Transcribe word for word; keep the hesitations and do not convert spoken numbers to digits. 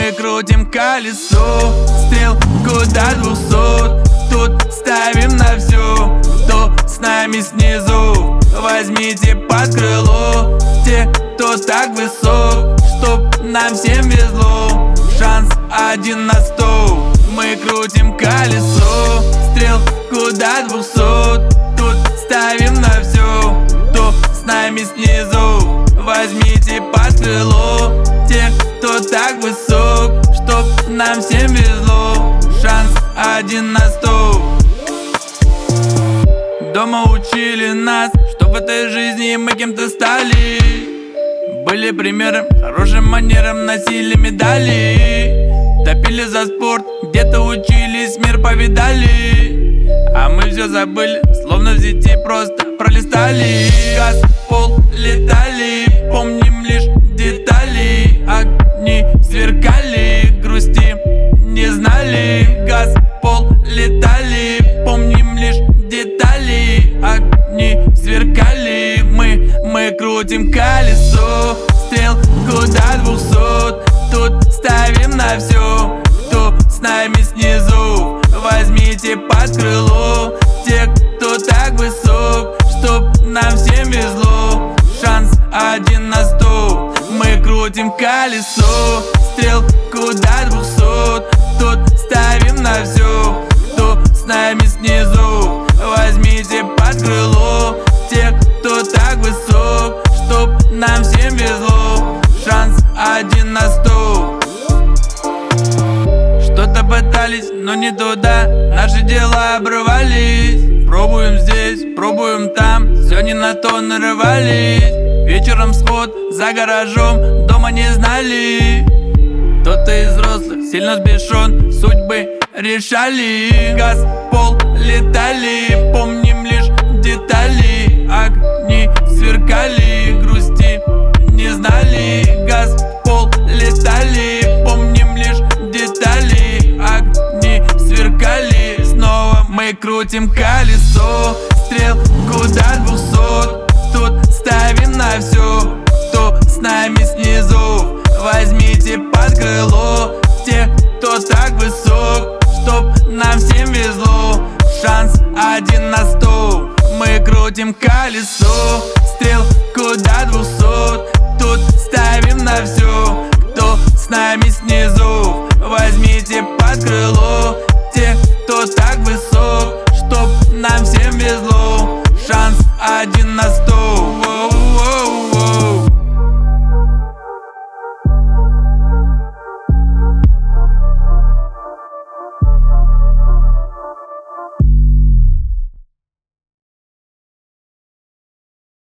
Мы крутим колесо, стрелку до двухсот. Тут ставим на все, кто с нами снизу. Возьмите под крыло те, кто так высок, чтоб нам всем везло. Шанс один на сто. Мы крутим колесо, стрелку до двухсот. Тут ставим на все, кто с нами снизу. Возьмите под крыло те, кто так высок, чтоб нам всем везло. Шанс один на сто. Дома учили нас, что в этой жизни мы кем-то стали. Были примером, хорошим манерам, носили медали. Топили за спорт, где-то учились, мир повидали. А мы все забыли, словно в сети просто пролистали. Газ, пол, летали, помним лишь детали. Огни сверкали, грусти не знали. Газ, пол, летали, помним лишь детали. Огни сверкали, мы, мы крутим колесо, стрелку до двухсот. Тут ставим на все, кто с нами снизу. Возьмите под крыло тех, кто так высок, чтоб нам всем везло. Шанс один на сто. Мы крутим колесо, стрелку до двухсот. Тут ставим на все, кто с нами снизу. Возьмите под крыло тех, кто так высок, чтоб нам всем везло. Шанс один на сто. Что-то пытались, но не туда. Наши дела обрывались. Пробуем здесь, пробуем там, все не на то нарывались. Вечером сход за гаражом, дома не знали. Кто-то из взрослых сильно сбешен, судьбы решали. Газ, пол, летали, помним лишь детали. Огни сверкали, грусти не знали. Газ, пол, летали, помним лишь детали. Огни сверкали, снова мы крутим колесо, стрелку до двухсот. Тут ставим на все, кто с нами снизу. Возьмите под крыло тех, кто так высок, чтоб нам всем везло. Шанс один на сто. Мы крутим колесо, стрелку до двухсот. Тут ставим на все, кто с нами снизу. Возьмите под крыло тех, кто так высок, чтоб нам всем везло. Шанс один на сто.